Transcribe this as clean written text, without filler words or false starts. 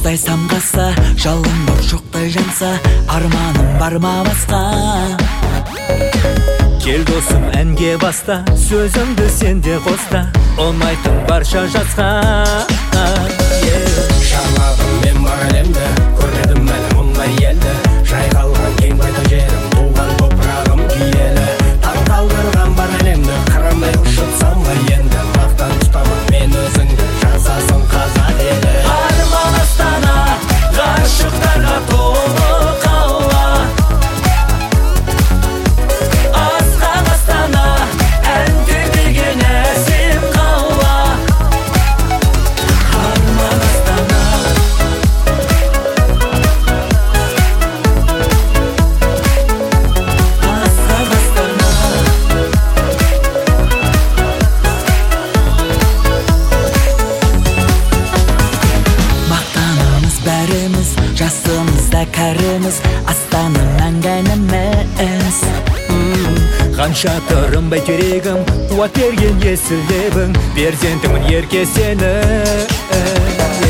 мұздай самғаса, жалын боп шоқтай жанса, арманым бар ма басқа? Кел досым әнге баста, сөзімді сенде қоста, ұнайтын барша жасқа. Шарладым мен бар әлемді, көрмедім әлі мұндай елді. Жайқалған кең байтақ жерім, туған топырағым киелі. Таң қалдырған бар әлемді, қырандай ұшытсам ба енді. Мақтан тұтамын мен өзіңді, жазасын қазақ елі. Арман астана, ғашықтарға толы қала. Асқан астана, ән тербеген әсем қала. Арман астана. Асқан астана. Мақтанамыз бәріміз, жасымызда кәріміз, Астана мәңгәніміз. Қанша тұрынбай керегім, туат берген есіл лебің, перзентімін ерке сені.